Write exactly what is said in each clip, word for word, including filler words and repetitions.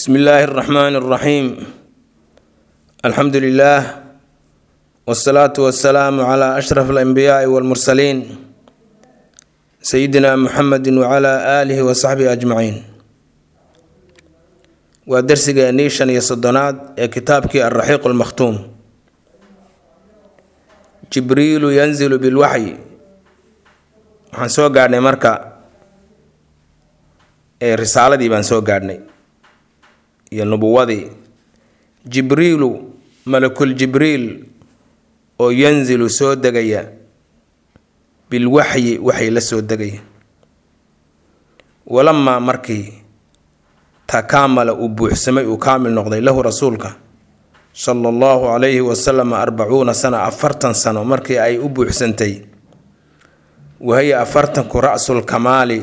بسم الله الرحمن الرحيم الحمد لله والصلاة والسلام على أشرف الأنبياء والمرسلين سيدنا محمد وعلى آله وصحبه أجمعين. ودرسك نيشان يصدناد كتابك الرحيق المختوم. جبريل ينزل بالوحي waxaan soo gaarnay marka ee risaaladii baan soo gaarnay iyo nubuwadii. jibriilu malakul jibriil oo yanzilu soo degaya bilwaxyi waxay la soo degaya walamma markii takamala u buuxsamay u kaamil noqday lahu rasuulka sallallahu alayhi wa sallam arbacuuna sana afartan sano markii ay u buuxsantay وهي أفرتن رأس الكمال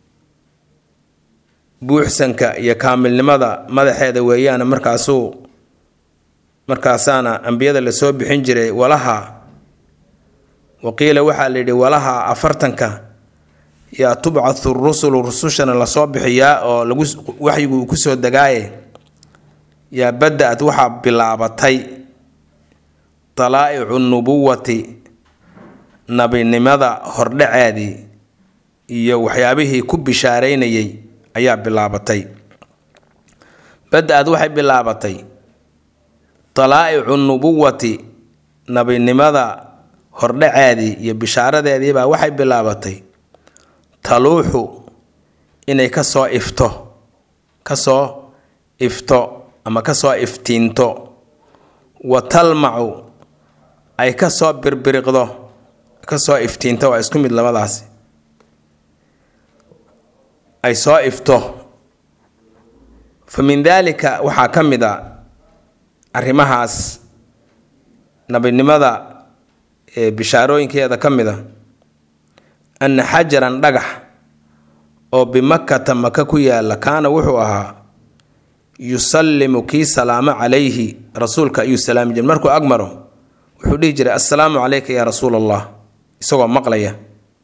بوحسنك يا كامل لماذا ماذا هذا ويانا مركاسو مركاسانا أنبياء اللي سوى بحنجري ولها وقيل وحال ولها أفرتنك يا تبعث الرسل رسوشنا لصبح يا وحي كسو الدقاي يا بدأت وحى بلعبتي طلائع النبوة nabinimada hordhaceedii iyo waxyaabihii ku bishaareynayay ayaa bilaabatay. badaad waxay bilaabatay talaa'icu nubuwati nabinimada hordhaceedii iyo bishaaradeedii baa waxay bilaabatay taluuxu inay ka soo ifto ka soo ifto ama ka soo iftiinto wa talmacu ay ka soo birbiriqdo kasoo iftiinta waa isku mid labadaas ay soo ifto. famin dhalika waxaa ka mid a arrimahaas nabinimada ee bishaarooyinkeeda ka mid a anna xajaran dhagax oo bimakkata maka ku yaala kaana wuxuu ahaa yusallimu kii salaamo calayhi rasuulka ayuu salaami jiray markuu agmaro wuxuu dhihi jiray assalaamu calayka ya rasuul allah isagoo maqlaya.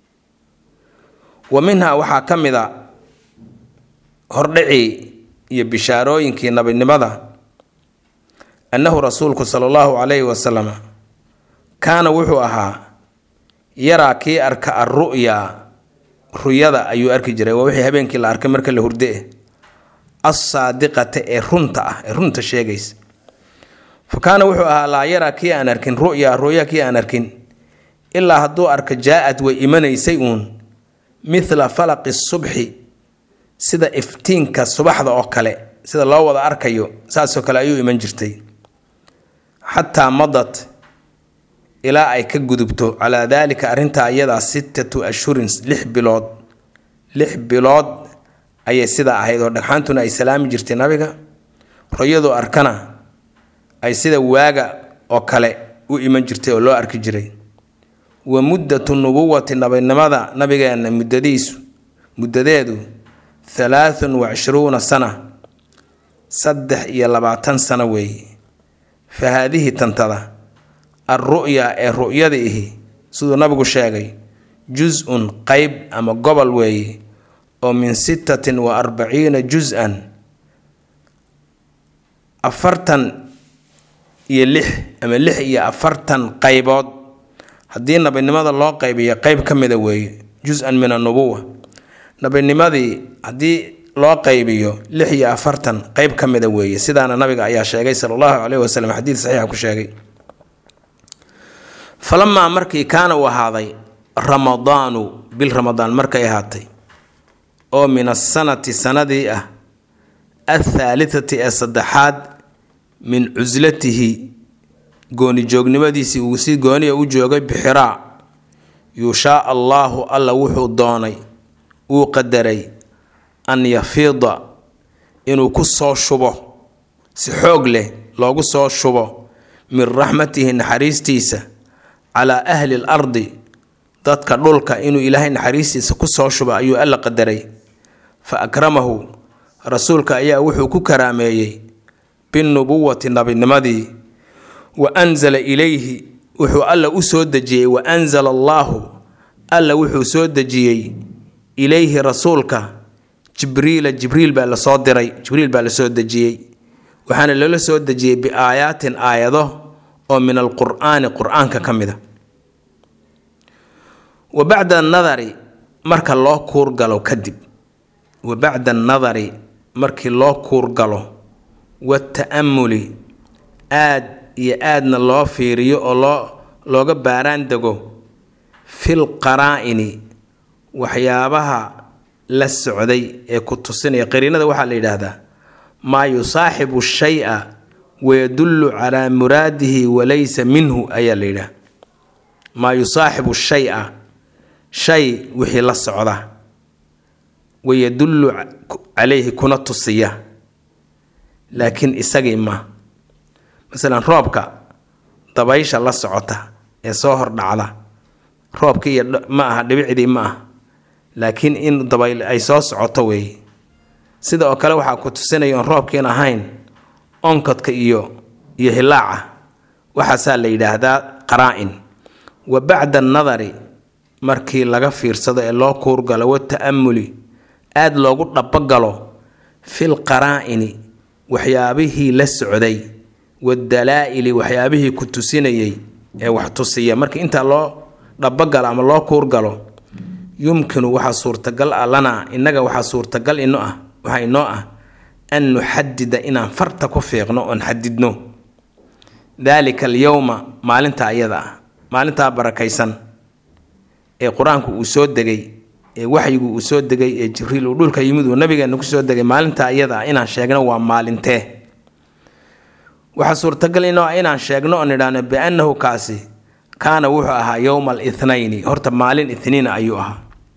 wa minha waxaa ka mid a hordhicii iyo bishaarooyinkii nabinimada annahu rasuulku sala allahu calayhi wasalam kaana wuxuu ahaa yaraa kii arka arru'ya ruyada ayuu arki jiray waa wixii habeenkii la arkay marka la hurde as-saadiqata ee runta ah ee runta sheegaysa. fa kaana wuxuu ahaa laa yaraa kii aan arkin ru'ya ru'ya kii aan arkin ilaa hadduu arka jaa-ad way imanaysay uun mithla falaqi subxi sida iftiinka subaxda oo kale sida loo wada arkayo saasoo kale ayuu iman jirtay. xataa madad ilaa ay ka gudubto calaa daalika arrintaa iyadaa sittatu ashhurin lix bilood lix bilood ayay sidaa ahayd oo dhagxaantuna ay salaami jirtay nabiga royadoo arkana ay sida waaga oo kale u iman jirtay oo loo arki jiray. wa muddatu nubuwati nabinimada nabigeena muddadiisu muddadeedu halaathun wa cishruuna sana saddex iyo labaatan sano weeye. fa haadihi tantada arru'ya ee ru'yada ihi siduu nabigu sheegay juz-un qayb ama gobol weeye oo min sittatin wa arbaciina juz-an afartan iyo lix ama lix iyo afartan qaybood haddii nabinimada loo qaybiyo qayb ka mida weeye juz-an min annubuwa. nabinimadii haddii loo qaybiyo lix iyo afartan qayb ka mida weeye sidaana nabiga ayaa sheegay sala allahu calayhi wasallam xadiid saxiixa ku sheegay. falamaa markii kaana uu ahaaday ramadaanu bil ramadaan markay ahaatay oo min asanati sanadii ah athaalithati ee saddexaad min cuslatihi gooni joognimadiisii uu si gooniya u joogay bixiraa yushaa allaahu alla wuxuu doonay uu qadaray an yafiida inuu ku soo shubo si xoog leh loogu soo shubo min raxmatihi naxariistiisa calaa ahli lardi dadka dhulka inuu ilaahay naxariistiisa ku soo shubo ayuu alla qadaray. fa akramahu rasuulka ayaa wuxuu ku karaameeyey binnubuwati nabinimadii wa anzala ilayhi wuxuu alla u soo dejiyey wa anzala allaahu alla wuxuu soo dejiyey ilayhi rasuulka jibriila jibriil baa la soo diray jibriil baa la soo dejiyey waxaana loola soo dejiyey biaayaatin aayado oo min alqur'aani qur'aanka ka mida wa bacda annadari marka loo kuurgalo kadib wa bacda annadari markii loo kuurgalo wata'amuli aad iyo aadna loo fiiriyo oo loo looga baaraan dego fil qaraa'ini waxyaabaha la socday ee ku tusinaya qariinada waxaa la yidhaahdaa maa yusaaxibu shay'a wayadullu calaa muraadihi walaysa minhu ayaa la yidhaha maa yusaaxibu shay'a shay wixii la socda wayadullu calayhi kuna tusiya laakiin isagii ma masalan roobka dabaysha la socota ee soo hordhacda roobkii iyo ma aha dhibicdii ma aha laakiin in dabayl ay soo socoto weeye sida oo kale waxaa ku tusinaya oon roobkiin ahayn onkadka iyo iyo hilaaca waxaasaa la yidhaahdaa qaraa'in wa bacda annadari markii laga fiirsado ee loo kuurgalo wata'amuli aad loogu dhabagalo fil qaraa'ini waxyaabihii la socday wadalaa'ili waxyaabihii ku tusinayay ee wax tusiya markii intaa loo dhabagalo ama loo kuurgalo yumkinu waxaa suurtagal ah lanaa innaga waxaa suurtagal ino ah waxaa inoo ah an nuxadida inaan farta ku fiiqno oon xadidno daalika alyowma maalinta ayada ah maalintaa barakaysan ee qur-aanku uu soo degay ee waxyigu uu soo degay ee jibriil uu dhulka yimid uu nabigeena ku soo degay maalinta ayada ah inaan sheegno waa maalintee waxaa suurtagal inoo ah inaan sheegno oon idhaahno biannahu kaasi kaana wuxuu ahaa yowma alithnayni horta maalin ithniina ayuu ahaa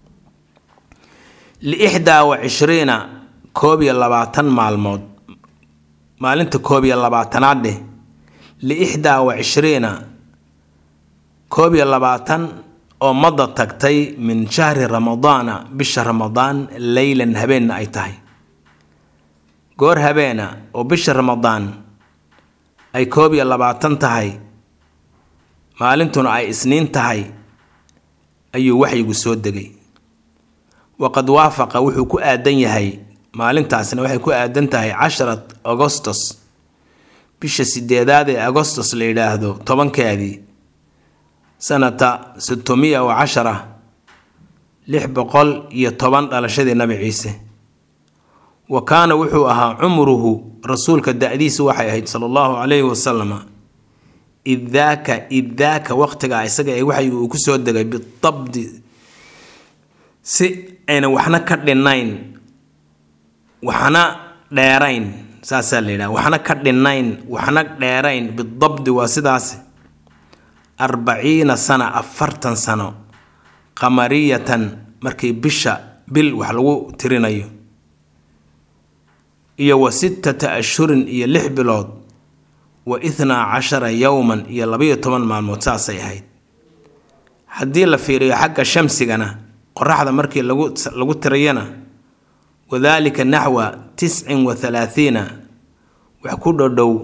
liixdaa wa cishriina koob iyo labaatan maalmood maalinta koob iyo labaatanaad dheh liixdaa wa cishriina koob iyo labaatan oo madda tagtay min shahri ramadaana bisha ramadaan leylan habeenna ay tahay goor habeena oo bisha ramadaan ay koob iyo labaatan tahay maalintuna ay isniin tahay ayuu waxyigu soo degay waqad waafaqa wuxuu ku aadan yahay maalintaasna waxay ku aadan tahay casharat agostos bisha sideedaad ee agostos la yidhaahdo tobankeedii sanata sitmiya wa cashara lix boqol iyo toban dhalashadii nabi ciise wa kaana wuxuu ahaa cumruhu rasuulka da-diisa waxay ahayd sala allahu calayhi wasalama iddaaka iddaaka waqtigaa isaga ee waxyigu uu ku soo degay bidabdi si ayna waxna ka dhinnayn waxna dheerayn saasaa la yidhaha waxna ka dhinnayn waxna dheerayn bidabdi waa sidaas arbaciina sana afartan sano qamariyatan markii bisha bil wax lagu tirinayo iyo wa sittata ashhurin iyo lix bilood wa ithnaa cashara yowman iyo labayo toban maalmood saasay ahayd haddii la fiiriyo xagga shamsigana qoraxda markii lagu lagu tirayana wadaalika naxwa tiscin wa halaathiina wax ku dhodhow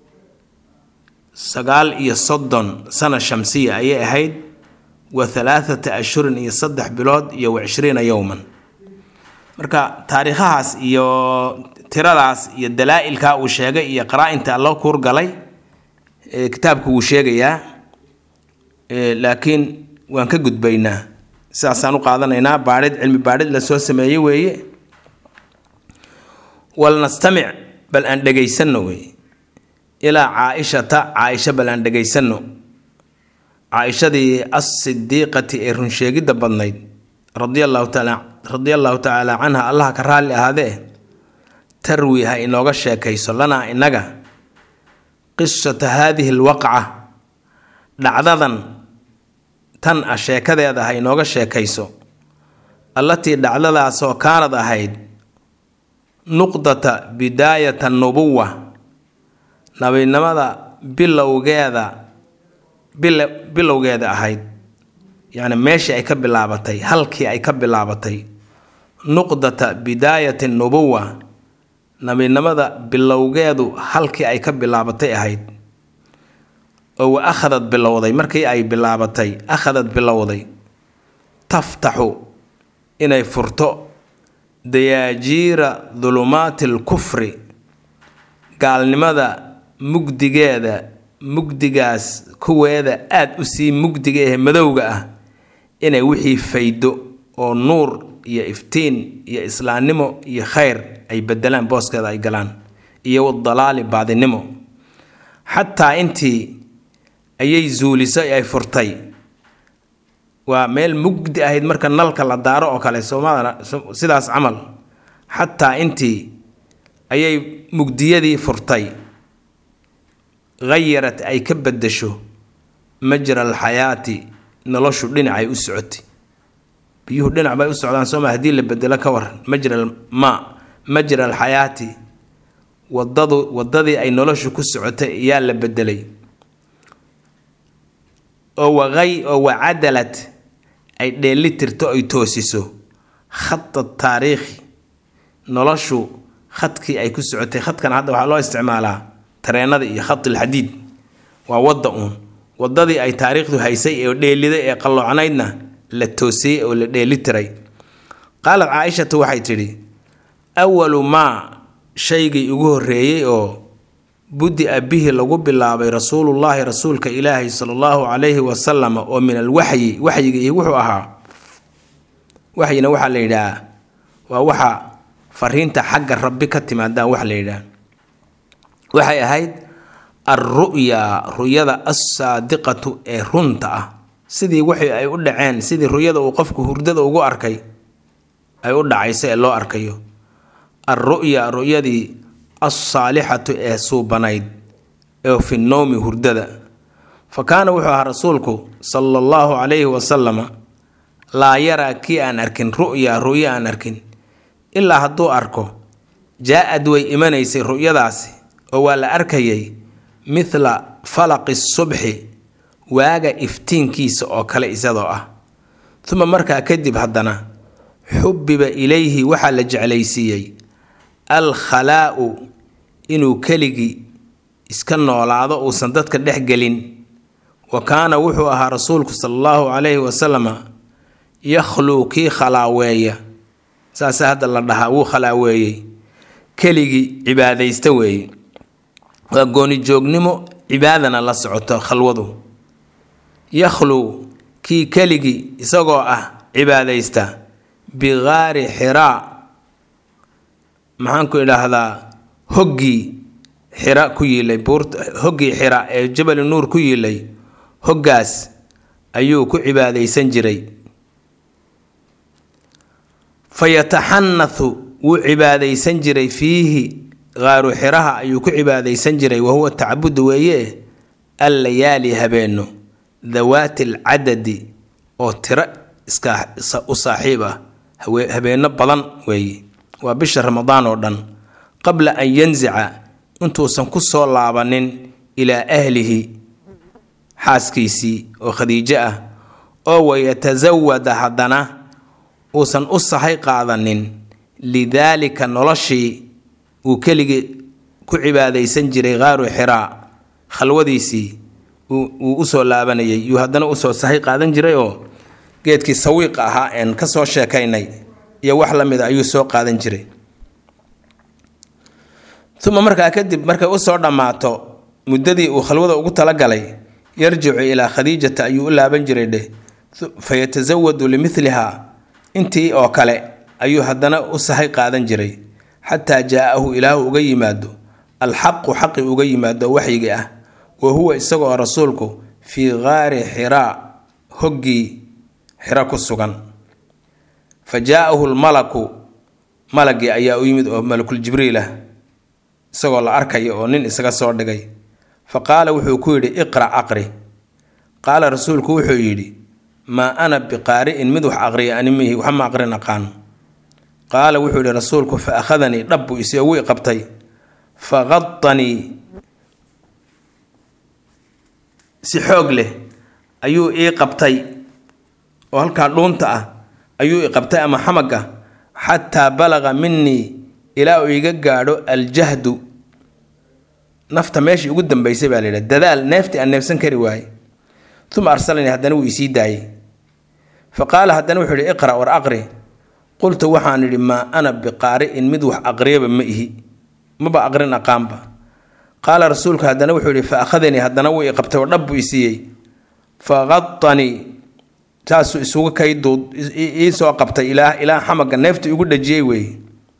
sagaal iyo soddon sana shamsiya ayay ahayd wa halaathata ashhurin iyo saddex bilood iyo wa cishriina yowman marka taariikhahaas iyo tiradaas iyo dalaa'ilkaa uu sheegay iyo qaraa-inta loo kuurgalay kitaabku wuu sheegayaa laakiin waan ka gudbaynaa sidaasaan u qaadanaynaa baadhid cilmi baadhid la soo sameeyey weeye walnastamic bal aan dhegaysanno weeye ilaa caaishata caaisha bal aan dhegaysanno caaishadii as-sidiiqati ee runsheegidda badnayd radia allahu taala radia allahu tacaala canha allaha ka raalli ahaadee tarwi ha inooga sheekayso lanaa innaga qisata haadihi alwaqca dhacdadan tan ah sheekadeeda ha inooga sheekayso allatii dhacdadaasoo kaanad ahayd nuqdata bidaayata nubuwa nabinimada bilowgeeda bilowgeeda ahayd yacni meeshii ay ka bilaabatay halkii ay ka bilaabatay nuqdata bidaayati nubuwa nabinimada bilowgeedu halkii ay ka bilaabatay ahayd oo wa akhadad bilowday markii ay bilaabatay akhadad bilowday taftaxu inay furto dayaajiira dulumaati alkufri gaalnimada mugdigeeda mugdigaas kuweeda aad u sii mugdiga ee madowga ah inay wixii faydo oo nuur iyo iftiin iyo islaamnimo iyo khayr ay bedelaan booskeeda ay galaan iyo dalaali baadinimo xataa intii ayay zuulisay ay furtay waa meel mugdi ahayd marka nalka la daaro oo kale Soomaalida sidaas camal xataa intii ayay mugdiyadii furtay غيرت ay ka bedesho majra alxayaati noloshu dhinacay u socotay biyuhu dhinac bay u socdaan Soomaa hadii la bedelo ka war majra ma majra alxayaati wadadu wadadii ay noloshu ku socotay ayaa la bedelay oo waqay oo wacadalat ay dheelitirto ay toosiso khatta taariikhi noloshu khadkii ay ku socotay khadkan hadda waxa loo isticmaalaa tareenada iyo khat alhadiid waa wada uun wadadii ay taariikhdu haysay ee dheeliday ee qalloocnaydna la toosiyay oo la dheelitiray qaalat Aisha waxay tiri awwalu ma shaygii ugu horeeyay oo budi abihi lagu bilaabay rasuulullaahi rasuulka ilaahi sallallahu alayhi wa sallam oo min alwahyi wahyiga wuxuu ahaa wahyina waxa la yiraahdaa waa waxa fariinta xagga rabbi ka timaada wax la yiraahdo waxay ahayd ar-ru'ya ru'yada as-saadiqatu ee runta ah sidii wixii ay u dhaceen sidii ru'yada uu qofku hurdada ugu arkay ay u dhacaysay loo arkayo ar-ru'ya ru'yadii as-saalihatu ee suubanayd ee fi nawmi hurdada fakana wuxuu ahaa rasuulku sallallahu alayhi wa sallam la yara ki aan arkin ru'ya ru'ya aan arkin illa haduu arko jaa'ad way imanaysay ru'yadaasi oo waa la arkayay mithla falaqi subhi waaga iftiinkiisa oo kale isagoo ah thumma markaa kadib haddana xubbiba ilayhi waxa la jeclaysiiyay al khalaa'u inuu kaligi iska noolaado oo san dadka dhex galin wa kaana wuxuu ahaa rasuulku sallallahu alayhi wa sallam yakhlu ki khalaaweeya saasa hadda la dhahaa wuu khalaaweeyay kaligi cibaadaysta weeye waa gooni joognimo cibaadana la socoto khalwadu yakhlu ki kaligi isagoo ah cibaadaysta bigaari xiraa maxaan ku idhaahdaa hoggi xira ku yilay buurta hoggi xira ee jabal nuur ku yilay hoggaas ayuu ku cibaadaysan jiray fayatahanathu wuu cibaadaysan jiray fiihi غارو حراها أيو كعباديسان جري وهو تعبد ويه الليالي هبينو ذوات العدد أو ترى إسكا أصاحبه هبين بلن ويه وبشر رمضان ودن قبل أن ينزع أنتو سنكسو لابنين إلى أهله حاسكيسي وخديجة أو يتزود هدنا وسن أصحي قاضنين لذلك نرشي وكلي كعباديسان جري غارو حراء خلوديسي وأسو لابني يهدنا أسو صحي قادن جري أو geedkii sawiiq ahaa een ka soo sheekaynay iyo wax la mid ah ayuu soo qaadan jiray thumma markaa kadib markay u soo dhamaato muddadii uu khalwada ugu tala galay yarjicu ila khadiijata ayuu u laaban jiray dhe fayatazawadu limithliha intii oo kale ayuu haddana u sahay qaadan jiray xataa jaahu ilaahu uga yimaado alxaqu xaqi uga yimaado waxyiga ah wa huwa isagoo rasuulku fi ghaari xiraa hoggi حرا كسوغان فجاءه الملك ملك ايا يمد ملك الجبريل سغو لا اركاي او نين اسغا سو دغاي فقال وحو كويدي اقرا اقري قال رسولك وحو يدي ما انا بقارئ مدح اقري انمي وحما اقري نقان قال وحو رسولك فاخذني دب يسوي قبطي فغطني سي خوغ له ايو اي قبطي وهلكا دونتا ايو قبتay ama xamaga hatta balaga minni ila uu iga gaadho aljahd nafta meeshii ugu dambeysay baa leeyahay dadaal neefti aan neefsan kari waay thuma arsalani hadana uu isii daayay faqala hadana wuxuu iqra war aqri qultu waxaan idhi maa ana biqaari'in mid wax aqriyaba ma ihi maba aqrin aqaanba qaala rasuulku haddana wuxuu yidhi fa akhadanii haddana wuu i qabtay oo dhab buu i siiyey faqadanii saasuu isugu kay duud ii soo qabtay ilaa ilaa xamaga neefta igu dhajiyey weeye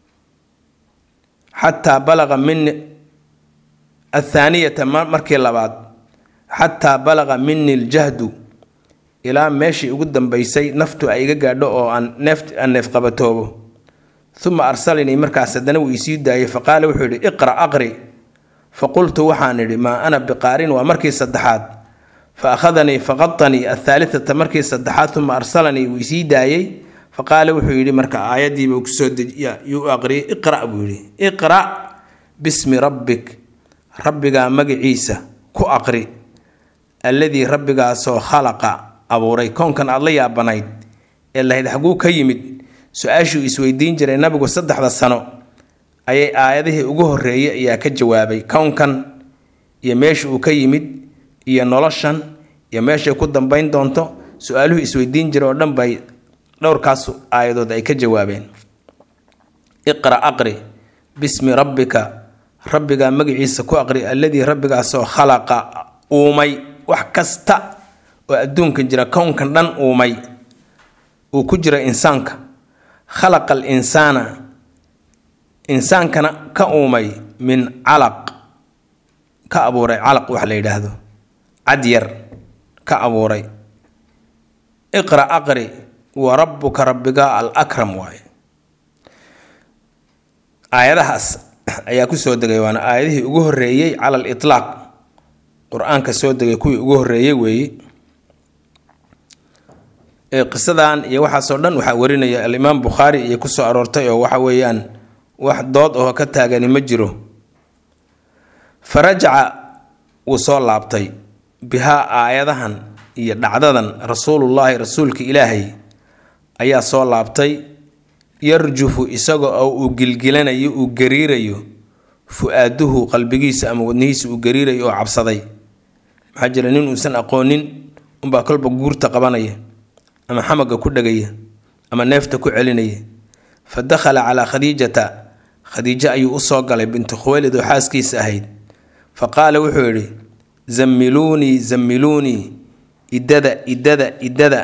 xataa balaqa mini athaaniyata markii labaad xataa balaqa mini ljahdu ilaa meeshii ugu dambaysay naftu ay iga gaadho oo aan neef aan neef qabatoobo uma arsalanii markaas haddana wuu isii daayey faqaala wuxuu yidhi iqra aqri faqultu waxaan idhi maa ana biqaarin waa markii saddexaad fa akhadanii faqadanii athaalithata markii saddexaad uma arsalanii wuu isii daayey faqaala wuxuu yidhi marka aayaddiiba uu kusoo dejiya yuu aqriyay iqra buu yidhi iqra bismi rabbik rabbigaa magaciisa ku aqri alladii rabbigaasoo khalaqa abuuray koonkan aad la yaabanayd ee lahayd xaguu ka yimid su-aashuu isweydiin jiray nabigu saddexda sano ayay aayadihii ugu horreeyey ayaa ka jawaabay kownkan iyo meesha uu ka yimid iyo noloshan iyo meeshay ku dambayn doonto su-aaluhu isweydiin jiray oo dhan bay dhowrkaas aayadood ay ka jawaabeen iqra aqri bismi rabbika rabbigaa magaciisa ku aqri alladii rabbigaasoo khalaqa uumay wax kasta oo adduunkan jira kownkan dhan uumay uu ku jira insaanka khalaqa al insaana insaankana ka uumay min calaq ka abuuray calaq wax la yidhaahdo cad yar ka abuuray iqra aqri wa rabbuka rabbiga al akram waaye aayadahaas ayaa ku soo degay waana aayadihii ugu horreeyey cala al itlaaq qur-aanka soo degay kuwii ugu horreeyey weeye ee qisadan iyo waxaasoo dhan waxaa warinaya alimaam bukhaari iyo kusoo aroortay oo waxa weeyaan wax dood oo ka taagani ma jiro farajaca wuu soo laabtay bihaa aayadahan iyo dhacdadan rasuulullaahi rasuulka ilaahay ayaa soo laabtay yarjufu isaga oo uu gilgilanayo uu gariirayo fu-aaduhu qalbigiisa ama wadnihiisa uu gariirayo oo cabsaday maxaa jira nin uusan aqoonin unbaa kolba guurta qabanaya ama xamaga ku dhagaya ama neefta ku celinaya fa dakhala calaa khadiijata khadiijo ayuu u soo galay bintu khuwaylid oo xaaskiisa ahayd fa qaala wuxuu yidhi zammiluunii zammiluunii idada idada idada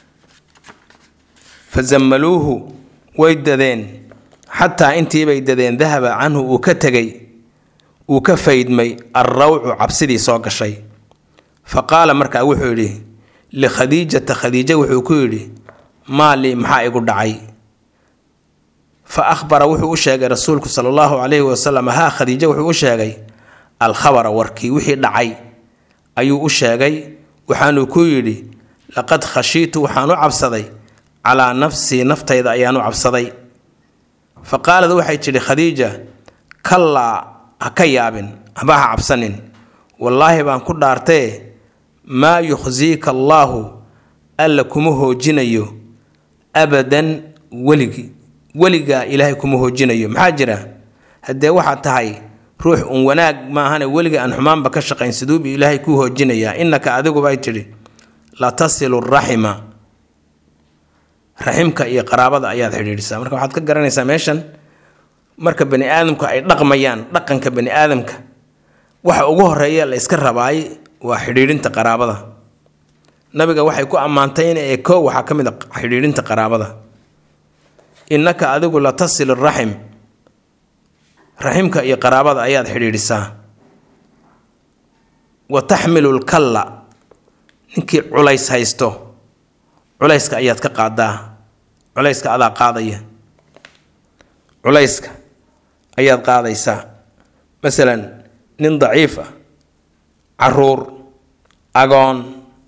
fa zammaluuhu way dadeen xataa intiibay dadeen dahaba canhu uu ka tegay uu ka faydmay alrawcu cabsidii soo gashay fa qaala markaa wuxuu yidhi likhadiijata khadiija wuxuu ku yidhi maa lii maxaa igu dhacay fa akhbara wuxuu u sheegay rasuulku sala allahu calayhi wasalam haa khadiija wuxuu u sheegay alkhabara warkii wixii dhacay ayuu u sheegay waxaanuu ku yidhi laqad khashiitu waxaan u cabsaday calaa nafsii naftayda ayaan u cabsaday fa qaalad waxay tidhi khadiija kallaa ha ka yaabin haba ha cabsanin wallaahi baan ku dhaartee maa yukhsiika allaahu alla kuma hoojinayo abadan weligi weligaa ilaahay kuma hoojinayo maxaa jira haddee waxaad tahay ruux un wanaag maahane weliga aan xumaanba ka shaqayn siduubi ilaahay kuu hoojinayaa innaka adiguba ay tidhi la tasilu raxima raximka iyo qaraabada ayaad xidhiidhisaa marka waxaad ka garanaysaa meeshan marka bani aadamku ay dhaqmayaan dhaqanka bani aadamka waxa ugu horeeya la iska rabaay waa xidhiidhinta qaraabada nabiga waxay ku ammaantay in ee koo waxaa ka mid a xidhiidhinta qaraabada innaka adigu la tasil raxim raximka iyo qaraabada ayaad xidhiidhisaa wa taxmilu lkalla ninkii culays haysto culayska ayaad ka qaadaa culayska adaa qaadaya culayska ayaad qaadaysaa masalan nin daciif ah caruur agoon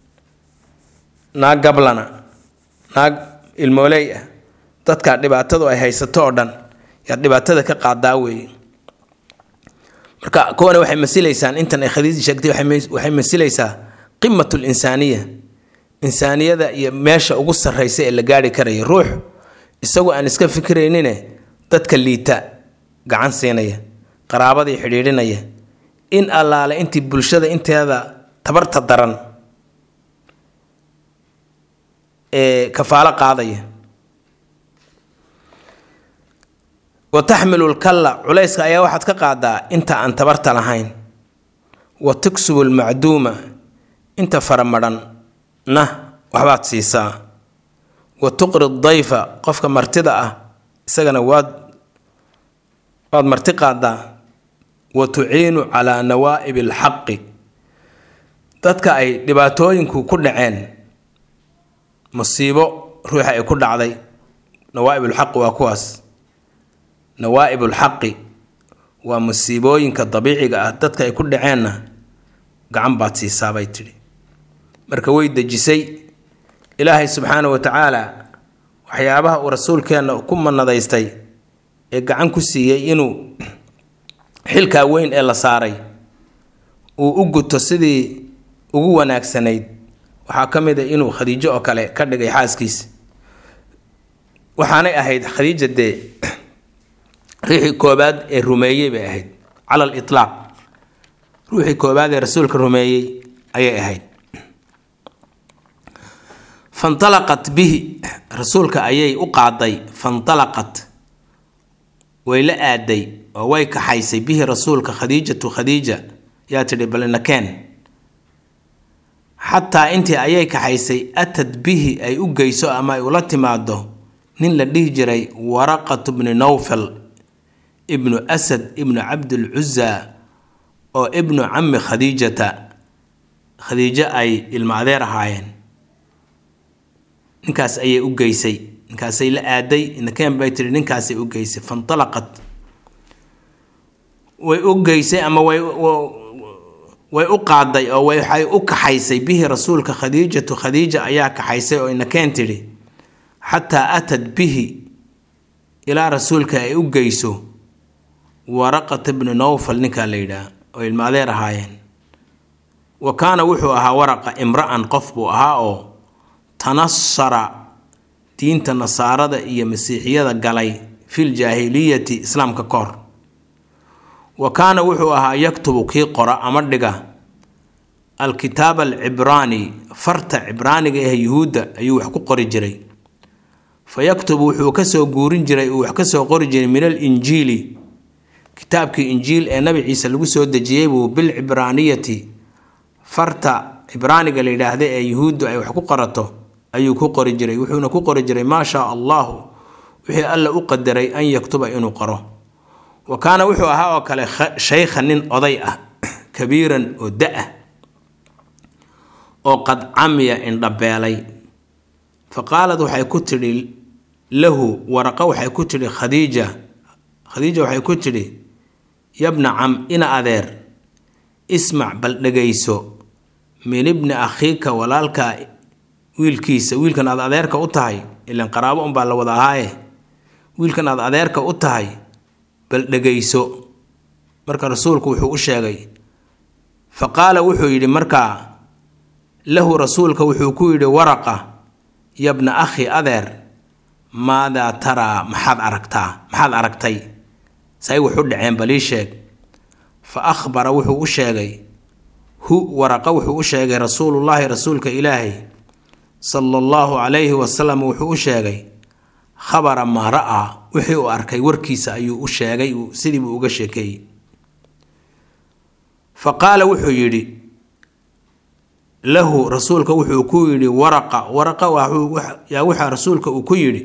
naag gablana naag ilmooley ah dadka dhibaatadu ay haysato oo dhan yaad dhibaatada ka qaadaa weeye marka kuwana waxay masilaysaan intan ay khadiija sheegtay waxay masilaysaa qimatu linsaaniya insaaniyada iyo meesha ugu sarraysa ee la gaari karaya ruux isagoo aan iska fikiraynine dadka liita gacan siinaya qaraabadii xidhiidhinaya in allaale intii bulshada inteeda tabarta daran ee kafaalo qaadaya وتحمل الكلا عليسك أيها واحد كقادا أنت أن تبرت لهين وتكسب المعدومة أنت فرمرن نه وحبات سيسا وتقر الضيف قفك مرتدأ سجن واد واد مرتقى دا وتعين على نوائب الحق تدك أي دباتوينكو كل عين مصيبة روح أي كل علي نوائب الحق وكواس نوائب الحق ومصيبوينك الطبيعي تدك أي كل عين قعن باتسي سابيتري مركوي دجسي إلهي سبحانه وتعالى وحيابها ورسول كان كم من نضيستي قعن كسي إنه حلكا وين إلا صاري وأجد تصدي ugu wanaagsanayd waxa kamid ah inuu khadiijo oo kale ka dhigay xaaskiis waxaanay ahayd khadiija de riixi koobaad ee rumeeyay bay ahayd ala al-itlaq ruuxi koobaad ee rasuulka rumeeyay ayay ahayd fantalaqat bihi rasuulka ayay u qaaday fantalaqat way la aaday oo way ka xaysay bihi rasuulka khadiijatu khadiija yaa tiri balanakan حتى انت ايي كحيسي اتت به اي اوغيسو اما اي ولا تمادو نين لا ديه جيري ورقه بن نوفل ابن اسد ابن عبد العزى او ابن عم خديجه خديجه اي المعذير هاين نكاس ايي اوغيسي نكاس اي لا ادي ان كان بيتري نكاس اي اوغيسي فانطلقت وي اوغيسي اما وي way u qaaday oo way waxay u kaxaysay bihi rasuulka khadiijatu khadiija ayaa kaxaysay oo ina keentiri hatta atad bihi ila rasuulka ay u geyso waraqat ibn nawfal ninka leeyda oo ilmaadeer ahaayeen wa kaana wuxuu ahaa waraqa imra'an qof buu ahaa oo tanassara diinta nasaarada iyo masiixiyada galay fil jaahiliyati islaamka kor وكان وحوها يكتب كي قرأ أمردقة الكتاب العبراني فرت عبراني يهودا أيو حكو قري جري فيكتب وحو كسو قورين جري وحكسو قري جري من الإنجيل كتاب كي إنجيل النبي عيسى لقسو دجيبه بالعبرانية فرت عبراني قال إله هذا يهودا أيو حكو قرأته أيو كو قري جري وحونا كو قري جري ما شاء الله وحي ألا أقدري أن يكتب إنو قرأه وكان وحوها وكال شيخا نين أضيئة كبيرا ودأة وقد عمي إن ربالي فقالت وحي كتري له ورقه وحي كتري خديجة خديجة وحي كتري يا ابن عم إن أذير اسمع بل لقيسو من ابن أخيك ولالك ويلكيس ويلكن هذا أذيرك أطهي إلا انقرابه أم بالوضعهاي ويلكن هذا أذيرك أطهي بل dhageyso marka rasuulku wuxuu u sheegay faqala wuxuu yiri marka lahu rasuulka wuxuu ku yiri waraqa yabna akhi adeer maada tara maxad aragtaa maxad aragtay say wuxuu dhaceen bali sheeg fa akhbara wuxuu u sheegay hu waraqa wuxuu u sheegay rasuulullaahi rasuulka ilaahi sallallahu alayhi wa sallam wuxuu u sheegay خبر ما رأى وحي أركي وركيس أيو أشياغي سيدي بوغشيكي فقال وحي يري له رسولك وحي كويري ورقة ورقة وحي يا وحي رسولك وكويري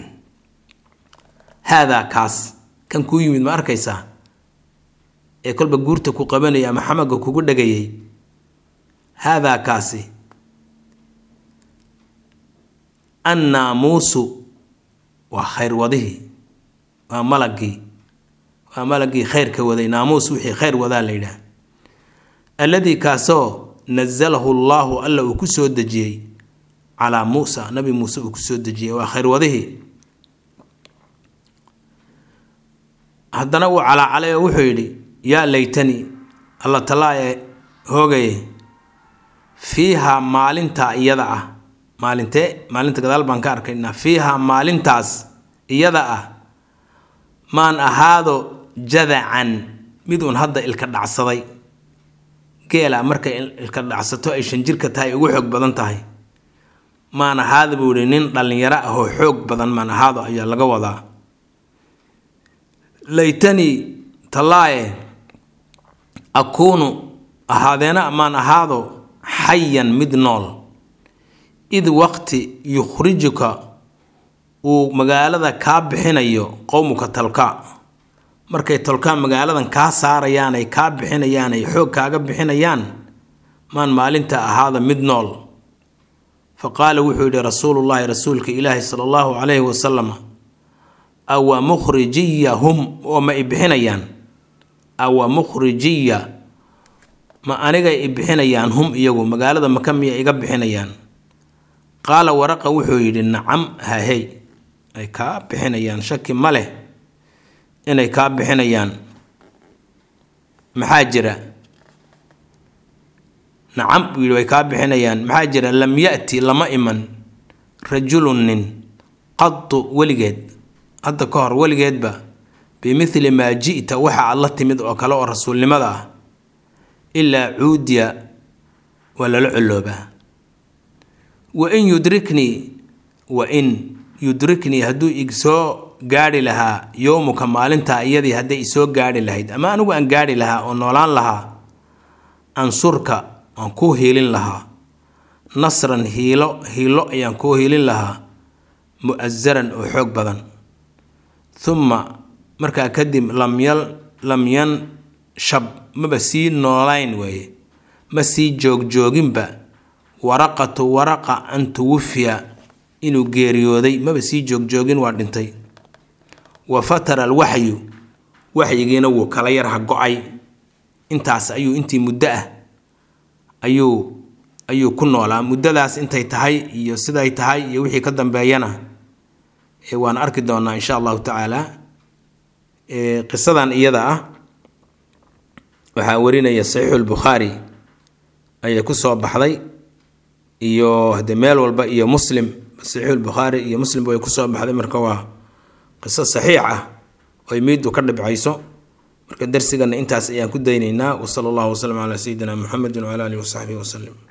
هذا كاس كان كوي من ماركيسا اي كل بقورتك وقباني يا محمد وكوكو دقايي هذا كاسي الناموس وخير وضه وملقي وملقي خير كوذي ناموس وحي خير وذا ليله الذي كاسو نزله الله ألا وكسو دجي على موسى نبي موسى وكسو دجي وخير وضه هدنا على عليه وحيدي يا ليتني الله تعالى هوغي فيها مالنتا يدعى مالنتي مالنتا قدال بان كاركينا فيها مالنتاس iyada ah maan ahaado jadacan midun hadda ilka dhacsaday geela marka ilka dhacsato ay shanjirka tahay ugu xoog badan tahay maan ahaado buuri nin dhalinyaro ah oo xoog badan maan ahaado ayaa laga wadaa laytanii tallaaye akuunu ahaadeena amaan ahaado xayan mid nool id waqti yukhrijuka uu magaalada kaa bixinayo qowmuka talka markay tolkaan magaaladan kaa saarayaan ay kaa bixinayaan ay xoog kaaga bixinayaan maan maalinta ahaada mid nool faqaala wuxuu yidhi rasuulullaahi rasuulka ilaahi sala allahu calayhi wasalam awa mukhrijiyahum oo ma i bixinayaan awa mukhrijiya ma anigay i bixinayaan hum iyagu magaalada maka miya iga bixinayaan qaala waraqa wuxuu yidhi nacam hahey ay kaa bixinayaan shaki ma leh inay kaa bixinayaan maxaa jira nacam buu yidhi way kaa bixinayaan maxaa jira lam ya'ti lama iman rajulun nin qadtu weligeed hadda ka hor weligeedba bimithli maa ji'ta waxa aad la timid oo kale oo rasuulnimada ah ilaa cuudiya waa lala coloobaa wain yudriknii wain yudriknii hadduu igsoo gaadhi lahaa yowmuka maalintaa iyadii hadday isoo gaadhi lahayd ama anigu aan gaadhi lahaa oo noolaan lahaa ansurka aan kuu hiilin lahaa nasran hiilo hiilo ayaan kuu hiilin lahaa mu'asaran oo xoog badan uma markaa kadib lamyal lamyan shab maba sii noolayn weeye ma sii joogjooginba waraqatu waraqa an tuwafiya inuu geeriyooday maba sii joogjoogin waa dhintay wa fatara alwaxyu waxyigiina wuu kala yarha go-ay intaas ayuu intii muddo ah ayuu ayuu ku noolaa muddadaas intay tahay iyo siday tahay iyo wixii ka dambeeyana ee waan arki doonaa insha allahu tacaala ee qisadan iyada ah waxaa warinaya saxiixul bukhaari ayay ku soo baxday iyo hade meel walba iyo muslim saxiixul bukhaari iyo muslim way ku soo baxday marka waa qiso saxiix ah oo miidu ka dhibcayso marka darsigana intaas ayaan ku daynaynaa wa sallallahu wasallam ala sayidina muhammadin wa ala alihi wa sahbihi wa sallam